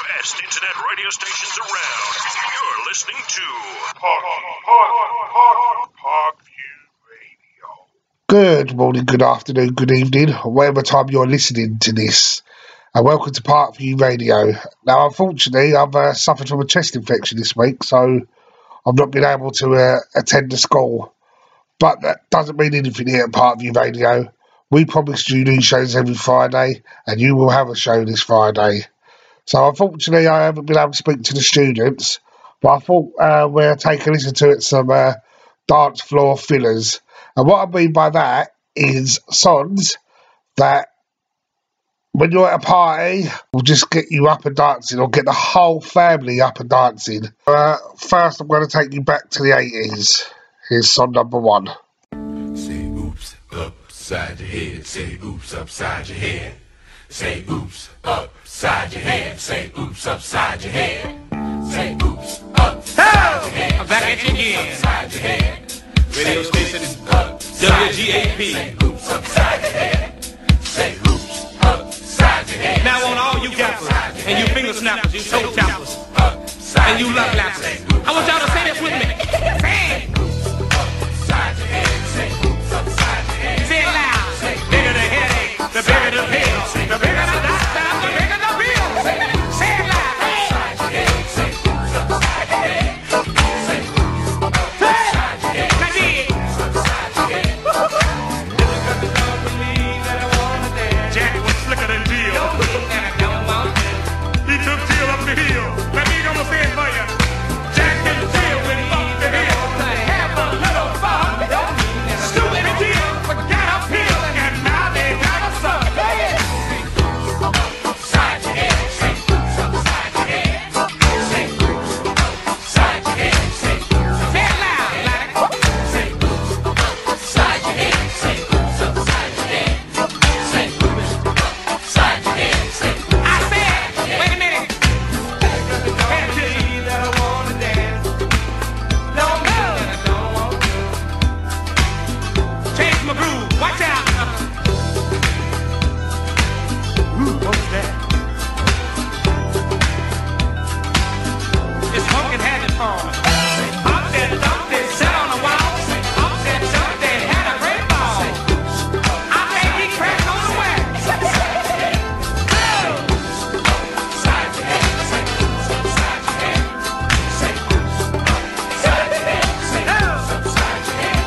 best internet radio stations around. You're listening to Parkview Radio. Good morning, good afternoon, good evening, whatever time you're listening to this. And welcome to Parkview Radio. Now, unfortunately, I've suffered from a chest infection this week, so I've not been able to attend the school. But that doesn't mean anything here at Parkview Radio. We promise you new shows every Friday, and you will have a show this Friday. So unfortunately, I haven't been able to speak to the students, but I thought we'll take a listen to some dance floor fillers. And what I mean by that is songs that, when you're at a party, will just get you up and dancing, or get the whole family up and dancing. First, I'm going to take you back to the 80s. Here's song number 1. Say oops, upside your head. Say oops, upside your head. Say oops, upside your head. Say oops, upside your head. Say oops, upside your head. I'm back at you again. Upside your head. Radio station WGAP. Say oops, upside your head. Say oops, upside your head. Now on all you gappers and you finger snappers, you toe tappers, and you love lappers, I want y'all to say this with me. Say it. Upside your head. Say oops, upside your head. Say it loud. The bigger the headache, the bigger the pill, the bigger the doctor, the bigger the bill. Say it loud. Upside your head. Say oops, upside your head. Say oops, upside your head. Now dig. Jack was slicker than Jill. He took Jill up the hill. Let me gonna say it for you. Jack and Jill went up the hill to have a little fun. Stupid Jill forgot a pill, and now they got a son. Upside your head. Say oops, upside your head. Say oops, upside your head. Say oops, Say it loud, like say oops, upside your head. Say oops, upside your head. Say oops, upside your head. Say I said, wait a minute. Change my groove. Watch out. Ooh, what was that? It's Pumpkin Habit Farm. Up there, dump it, sat on the wall. Up there, jumped it, had a great ball. I think he cracked on the wax. upside your head. Say oops, upside your head. Say oops, upside your head. Say oops, upside your head.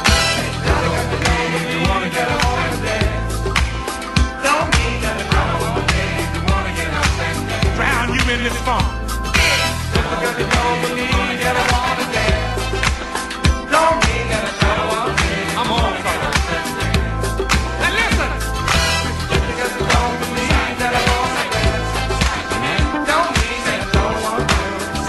You wanna get on and dance? Don't mean that I don't wanna dance. You wanna get up and dance? Drown you in this funk. Because you don't believe that I wanna dance. Don't mean that I don't wanna dance. I'm on fire. Now listen. Because you don't believe that I wanna dance. Don't mean that I don't wanna dance.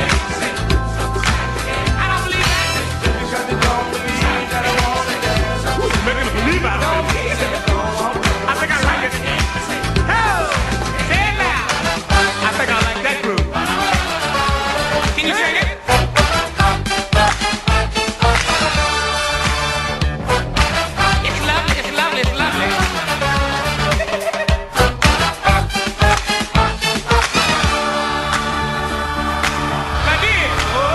I don't believe that. Because you don't believe that I wanna dance. Making a believe I don't believe that I don't wanna dance. I think I like it. Hey, say it loud. I think I like that groove. Can you sing it? It's lovely, it's lovely, it's lovely. My dear,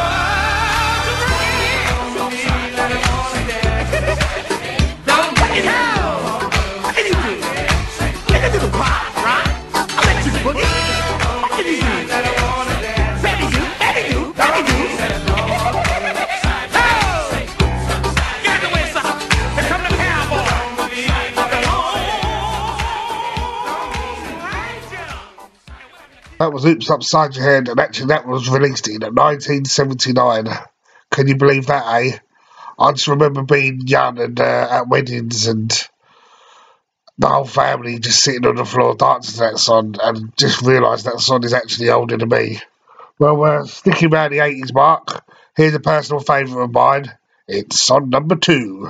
don't get it out. What can you do? Take it to the choir, right? I'll let you boogie. What can you do? Baby do, baby do, baby do. Hey! Get out the way, son. Here come the cowboy. That was Oops Upside Your Head, and actually that was released in 1979. Can you believe that, eh? I just remember being young and at weddings and the whole family just sitting on the floor dancing to that song, and just realised that song is actually older than me. Well, sticking around the 80s mark, here's a personal favourite of mine. It's song number 2.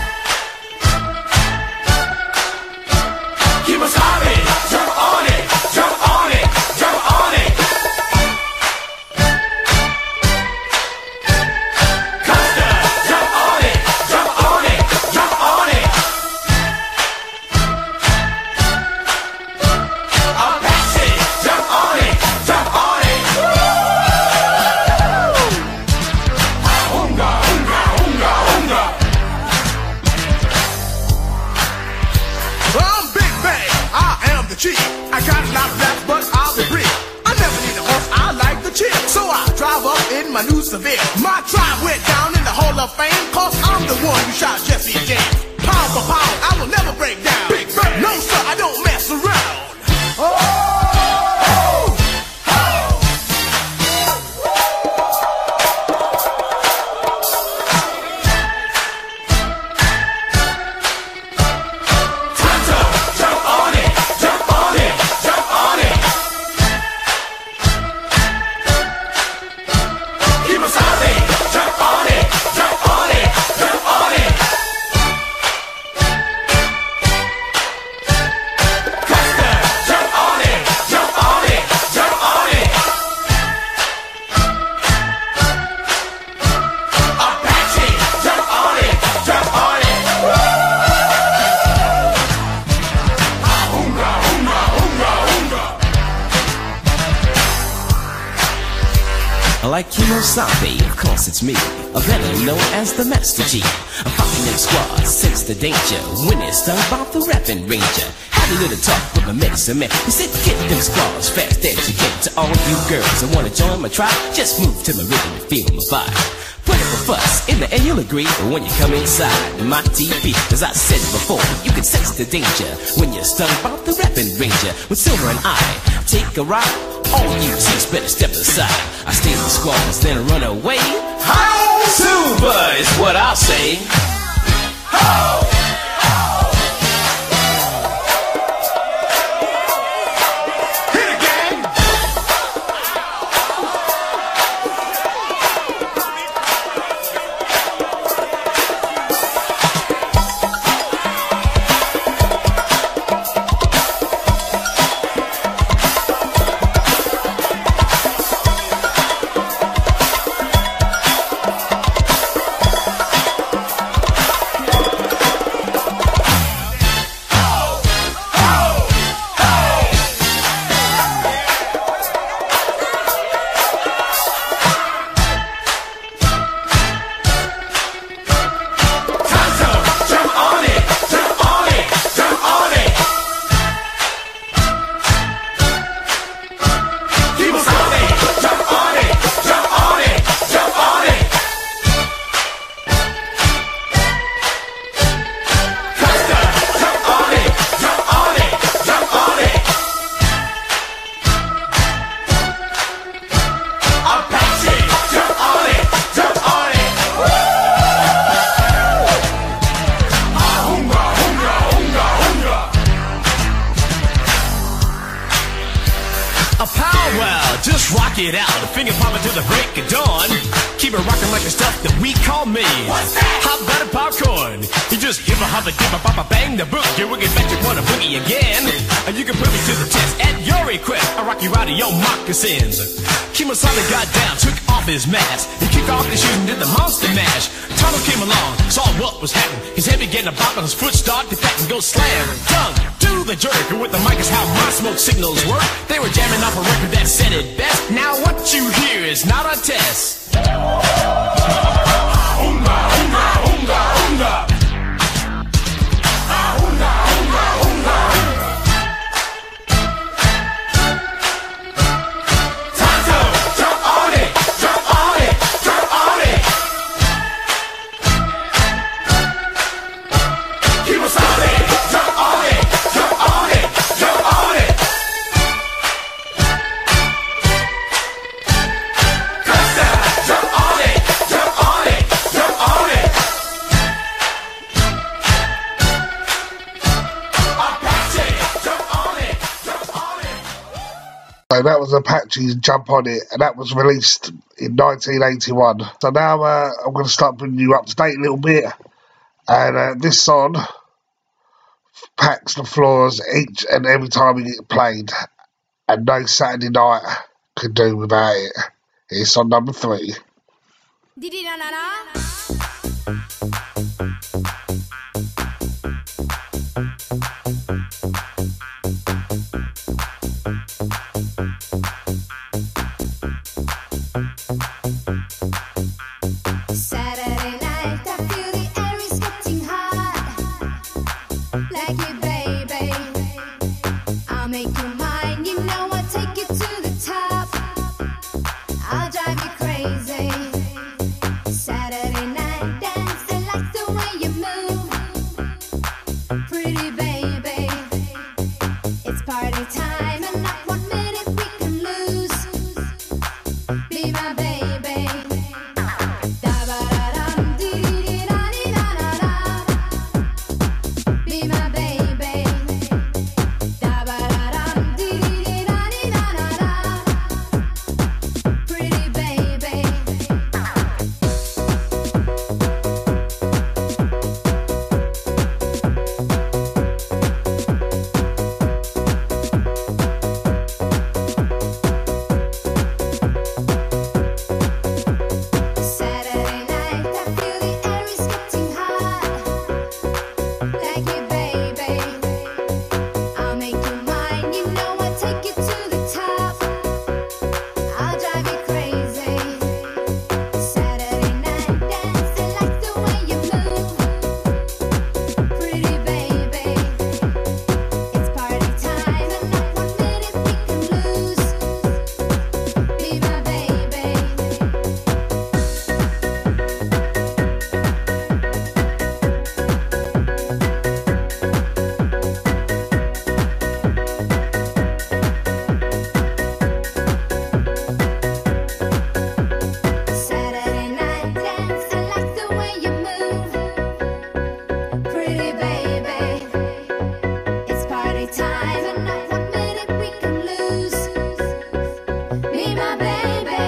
Keep us on it, jump on it. Seville. My tribe went down in the Hall of Fame, cause I'm the one who shot Jesse James. Pound for pound, I will never break down. Big Bang. No sir, I don't mess around. Oh! Like Kimosabe, of course it's me, better known as the Master G. I'm fighting them squads, sense the danger, when it's done about the rapping ranger. Had a little talk with my medicine man, he said get them squads fast as you get. To all you girls that wanna join my tribe, just move to my rhythm and feel my vibe. Put up a fuss, in the end you'll agree, but when you come inside my TV, as I said before, you can sense the danger when you're stung by the rapping ranger. With Silver and I take a ride, all you chicks better step aside. I stay in the squads, then run away. How Silver is what I'll say. Ho! Rock it out, finger popping till the break of dawn. Keep it rocking like the stuff that we call me. Hot butter popcorn. You just hip a hop a dip a pop a bang the book. You will get back you wanna boogie again. And you can put me to the test at your request. I rock you out of your moccasins. Kimosabe got down, took off his mask. He kicked off his shoes and did the monster mash. Tonto came along, saw what was happening. His head began to bop and his foot started to fat and go slam. Tongue do the jerk, and with the mic is how my smoke signals work. They were jamming off a record that said it best. Now what you hear is not a test. Oonga, oonga, oonga, oonga. Oonga, oonga, oonga. Tonto, jump on it, jump on it, jump on it. Kimosabe, jump on it, jump on it, jump on it. Costa, jump on it, jump on it, jump on it. Apache, jump on it, jump on it. So that was Apache's Jump On It, and that was released in 1981. So now I'm going to start bringing you up to date a little bit. And this song packs the floors each and every time it gets played. And no Saturday night could do without it. It's on number 3. Saturday night, I feel the air is getting hot. Like it, baby. I'll make you mine, you know I'll take you to the top. I'll drive you crazy. party time and not 1 minute we can lose. Be my baby. Da-ba-da-dum, dee-dee-da-dee-da-da-dum. Be my baby. Da-ba-da-dum, dee-dee-da-dee-da-da-dum. Pretty baby. Saturday night, I feel the air is getting hot. Like you, baby. I'll make you mine. You know I'll take you to the top. I'll drive you crazy. Saturday night dancing, like the way you move. Pretty baby. It's party time and not 1 minute we can lose. Be my baby. Saturday night dancing, like the way you move. Pretty baby. It's party time and not 1 minute we can lose. Be my baby.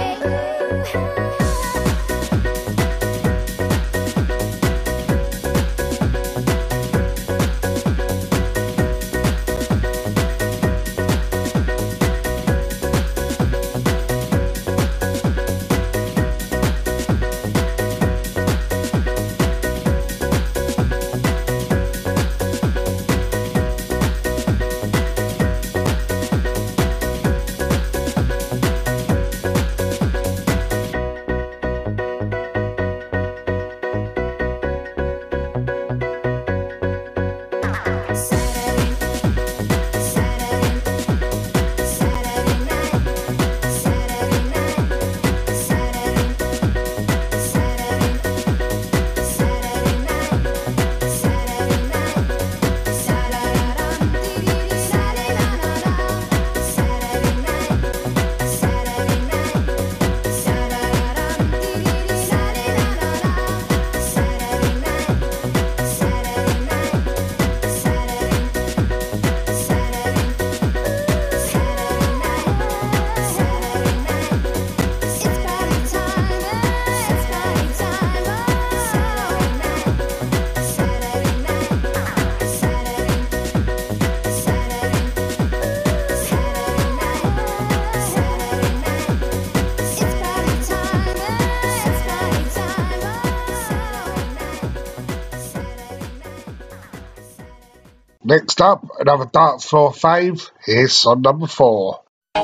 Next up, another dance floor fave. Here's song number 4.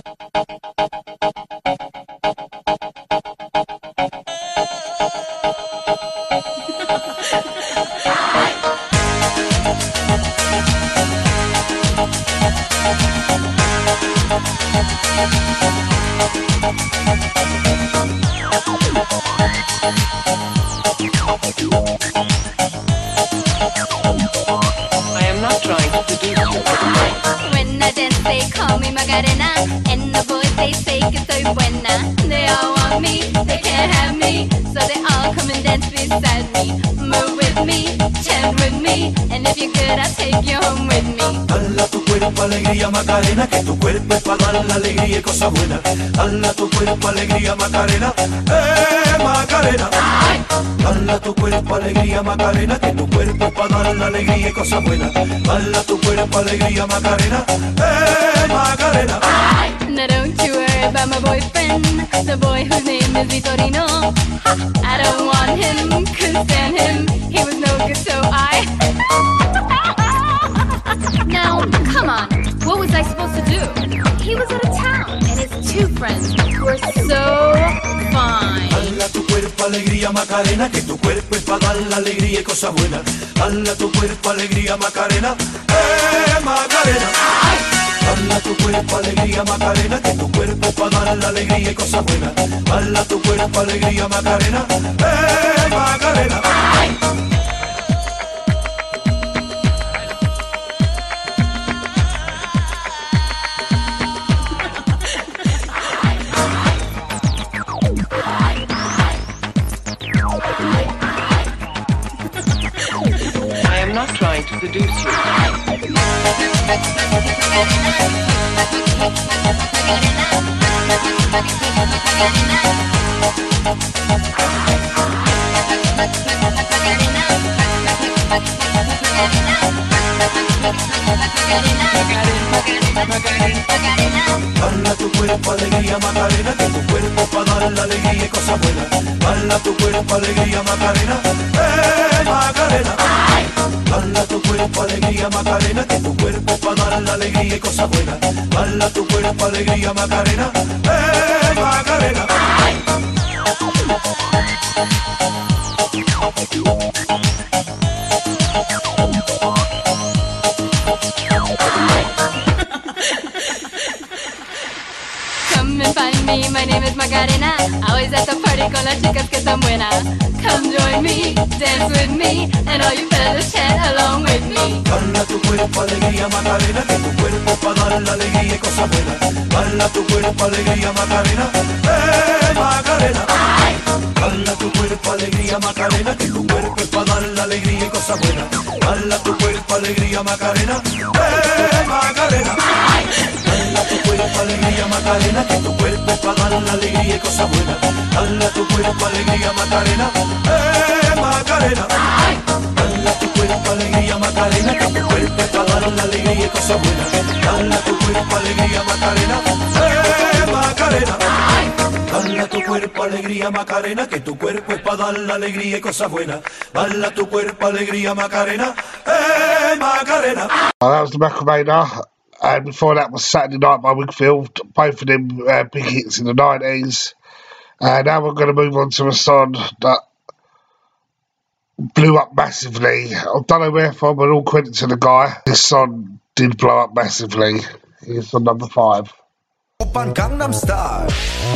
I am not trying to seduce you. When I dance, they call me Macarena, and the boys they say que soy buena. They all want me, they can't have me, so they all come and dance beside me. Move with me, chant with me, and if you're good, I'll take you home with me. Dala tu cuerpo alegría Macarena, que tu cuerpo es para dar la alegría y cosas buenas. Dala tu cuerpo alegría Macarena, Macarena. Dala tu cuerpo alegría Macarena, que tu cuerpo es para dar la alegría y cosas buenas. Dala tu cuerpo alegría Macarena, Macarena. Now don't you worry about my boyfriend, the boy whose name is Vitorino. Ha, I don't want him, couldn't stand him, he was no good, so I... Now, come on, what was I supposed to do? He was out of town, and his two friends were so fine. Dala tu cuerpo alegría Macarena, que tu cuerpo es para dar la alegría y cosas buenas. Dala tu cuerpo alegría Macarena, Macarena. Dala tu cuerpo alegría Macarena, que tu cuerpo es para dar la alegría y cosas buenas. Dala tu cuerpo alegría Macarena, Macarena. seduce you. Bala tu cuerpo, alegría, Macarena, que tu cuerpo pa' dar la alegría y cosas buenas. Bala tu cuerpo, alegría, Macarena, Macarena. Bala tu cuerpo, alegría, Macarena, que tu cuerpo pa' dar la alegría y cosas buenas. Bala tu cuerpo, alegría, Macarena, Macarena. Come and find me, my name is Macarena. Always at the party con las chicas que están buenas. Come join me, dance with me, and all you fellas chat along with me. Bala tu cuerpo, alegría, Macarena, que tu cuerpo pa' dar la alegría y cosas buenas. Bala tu cuerpo, alegría, Macarena, Macarena. Bala tu cuerpo, alegría, Macarena, que tu cuerpo es pa' dar la alegría y cosas buenas. Bala tu cuerpo, alegría, Macarena, Macarena. Bala tu cuerpo, alegría, Macarena, que tu cuerpo es pa' dar la alegría y cosas buenas. Bala tu cuerpo, alegría, Macarena, Macarena. Bala tu cuerpo, alegría, Macarena, que tu cuerpo es pa' dar la alegría y cosas buenas. Bala tu cuerpo, alegría, Macarena, Macarena. Bala tu cuerpo, alegría, Macarena, que tu cuerpo es pa' dar la alegría y cosas buenas. Bala tu cuerpo, alegría, Macarena, Macarena. That was the Macarena. And before that was Saturday Night by Wigfield. Both of them big hits in the 90s. Now we're going to move on to a song that blew up massively. I don't know where from, but all credit to the guy. This song did blow up massively. It's on number 5. 오빤 강남 스타일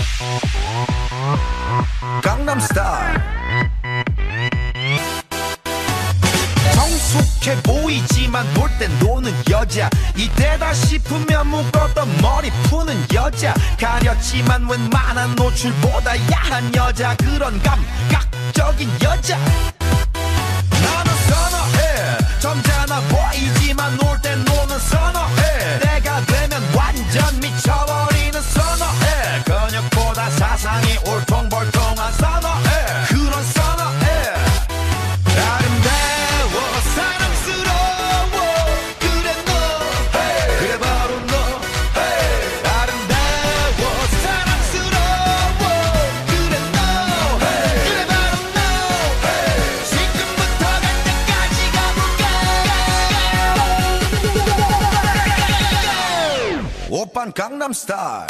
강남 스타일 성숙해 보이지만 놀 땐 노는 여자 이때다 싶으면 묶었던 머리 푸는 여자 가렸지만 웬만한 노출보다 야한 여자 그런 감각적인 여자 나는 선어해 점잖아 보이지만 놀 땐 노는 선어해 내가 되면 완전 미쳐버리는 선어해 근육보다 사상이 울퉁불퉁한 선어해 그런 선어해 아름다워 사랑스러워 그래 너 그래 바로 너 아름다워 사랑스러워 그래 너 그래 바로 너 지금부터 갈 때까지 가볼까 오빤 강남 스타일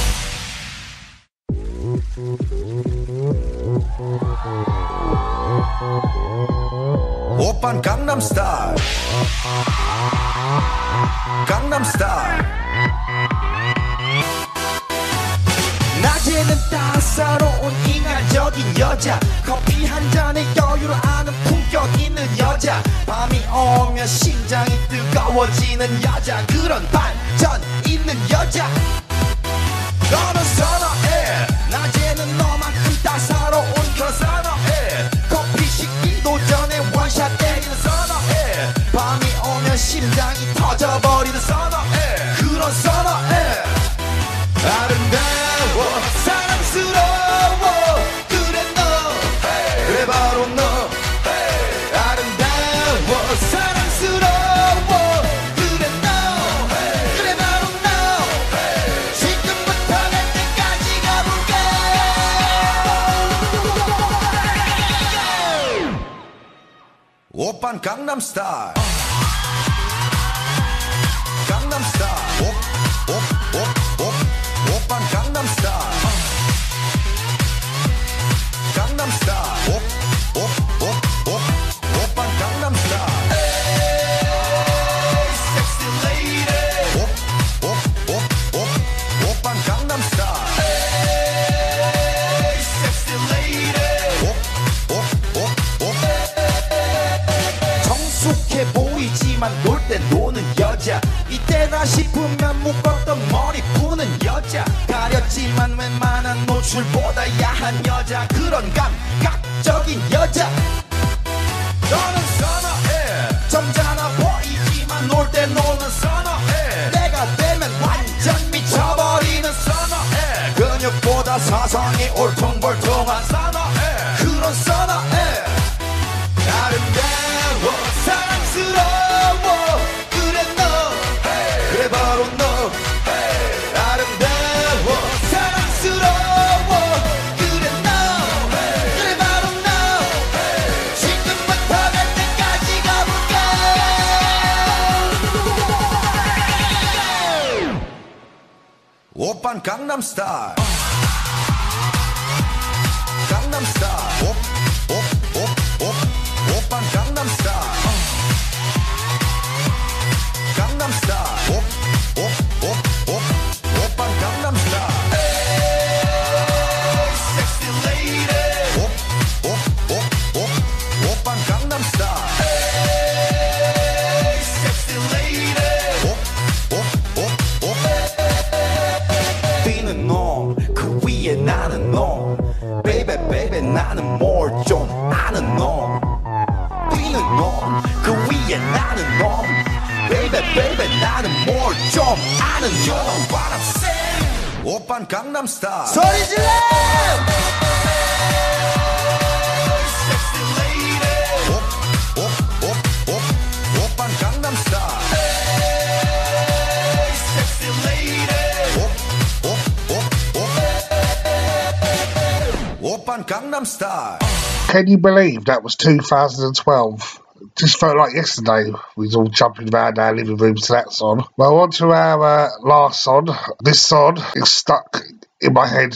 오빤 강남 스타일 강남 스타일 낮에는 따사로운 인간적인 여자 커피 한 잔에 여유를 아는 품격 있는 여자 밤이 오면 심장이 뜨거워지는 여자 그런 반전 있는 여자 너는 선어해 낮에는 너만큼 따사로운 그런 선어해 커피 식기도 전에 원샷 때리는 선어해 밤이 오면 심장이 터져버리는 선어해 그런 선어해 아름다워 사랑스러워 그래 너 그래 바로 너 아름다워 사랑스러워 그래 너 그래 바로 너 지금부터 갈 때까지 가볼까 오빤 강남 스타일 강남 스타일 오빤 강남 스타일 강남 스타일 오빤 강남 스타일 에이 섹시 레이디 오빤 강남 스타일 에이 섹시 레이디 성숙해 보이지만 놀 땐 노는 여자 이때다 싶으면 묶었던 머리 푸는 여자 가렸지만 웬만한 노출보다 야한 여자 그런 감각적인 여자 너는 선어해 점잖아 보이 무엇보다 사상이 올통벌통한 사나해 그런 사나해 아름다워 사랑스러워 그래 너 그래 바로 너 아름다워 사랑스러워 그래 너 그래 바로 너 지금부터 갈 때까지 가볼까 오빤 강남스타일 강남스타일 오빤 강남스타일 강남스타일 오빤 강남스타일 섹시 레이디 오빤 강남스타일 섹시 레이디 뛰는 놈그 위에 나는 놈 베이베 베이베 나는 뭘 좀 아는 놈 뛰는 놈 그 위에 나는 놈 베이베 베이베 나는 뭘 좀 아는 놈 What I'm saying 오빤 강남스타일 소리 질러 섹시 레이디 오빤 강남스타일 섹시 레이디 오빤 강남스타일 Can you believe that was 2012? Just felt like yesterday we was all jumping around our living rooms to that song. Well, on to our last song. This song is stuck in my head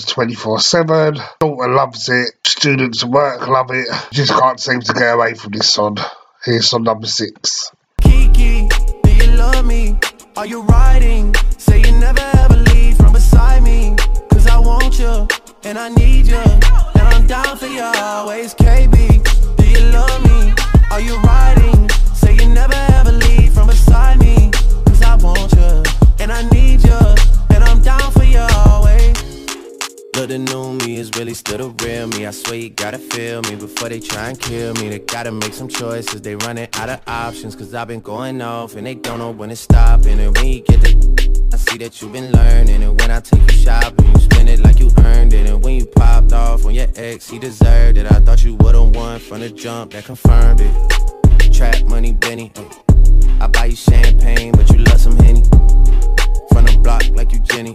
24/7. Daughter loves it. Students at work love it. Just can't seem to get away from this song. Here's song number 6. Kiki, do you love me? Are you riding? Say you never ever leave from beside me. Cause I want you, and I need you. And I'm down for you always, KB. Do you love me? Are you riding? Say you never ever leave from beside me. Cause I want you, and I need you. And I'm down for you always. Look, the new me is really still the real me. I swear you gotta feel me before they try and kill me. They gotta make some choices, they running out of options. Cause I've been going off and they don't know when to stop. And when you get the I see that you've been learning. And when I take you shopping, you spend it like you earned it. And when you popped off on your ex, he deserved it. I thought you would've won from the jump, that confirmed it. Trap money, Benny. I buy you champagne, but you love some Henny. From the block like you Jenny.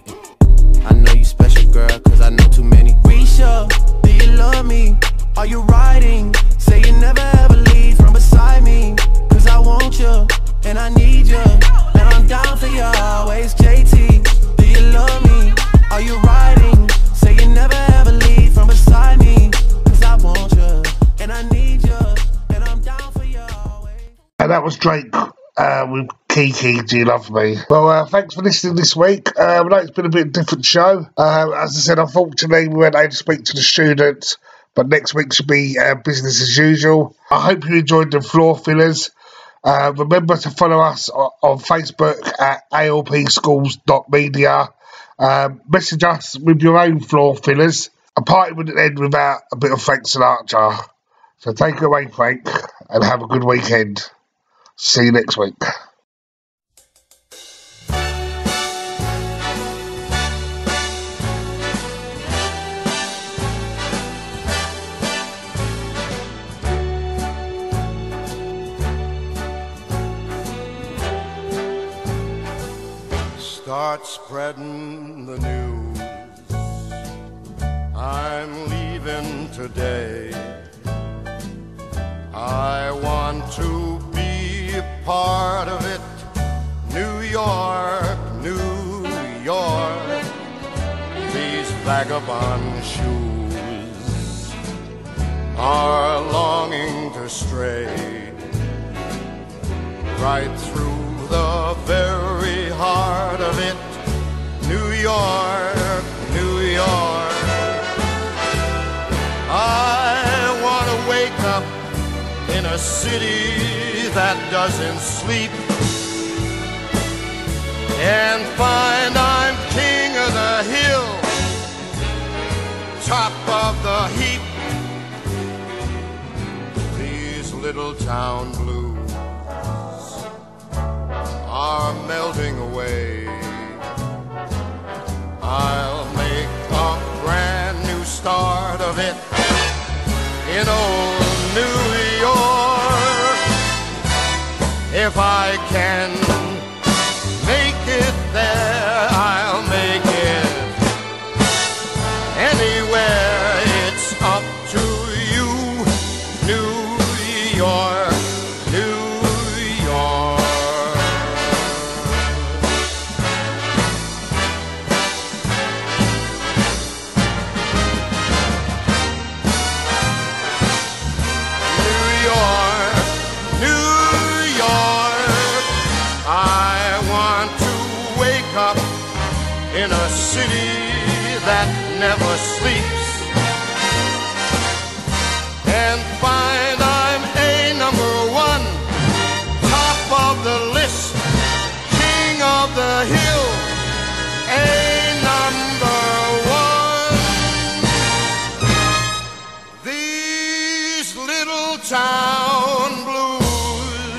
I know you special, girl, cause I know too many. Risha, do you love me? Are you riding? Say you never ever leave from beside me. Cause I want you, and I need you. And I'm down for you always, JT. Do you love me? Are you riding? Say you never ever leave from beside me. Cause I want you, and I need you. And I'm down for you always. And that was Drake with Kiki, Do You Love Me? Well, thanks for listening this week. I know it's been a bit different show. As I said, unfortunately, we weren't able to speak to the students, but next week should be business as usual. I hope you enjoyed the floor fillers. Remember to follow us on Facebook at alpschools.media. Message us with your own floor fillers. A party wouldn't end without a bit of Frank Sinatra. So take it away, Frank, and have a good weekend. See you next week. Start spreading the news. I'm leaving today. I want to be a part of it. New York, New York. These vagabond shoes are longing to stray right through the very heart of it. New York, New York. I want to wake up in a city that doesn't sleep and find I'm king of the hill, top of the heap. These little town blues are melting away. I'll make a of it in old New York. If I can make it there, I'll make it anywhere. It's up to you, New York, New York. New York, New York, I want to wake up in a city that never sleeps and find I'm a number one, top of the list, king of the hill, a number one. These little town blues,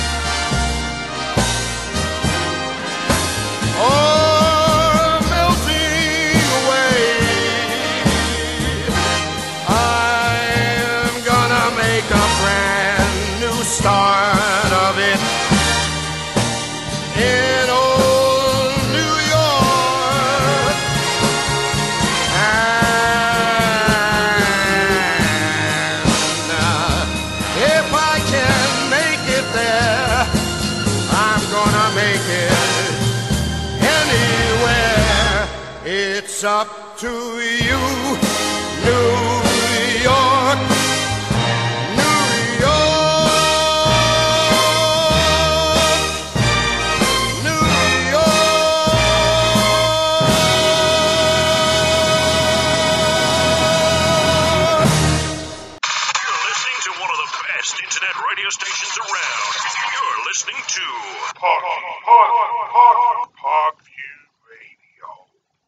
oh, melting away. I'm gonna make a brand new start of it in old New York. And if I can make it there, I'm gonna make it anywhere. It's up to you, New York, New York, New York. You're listening to one of the best internet radio stations around. You're listening to Park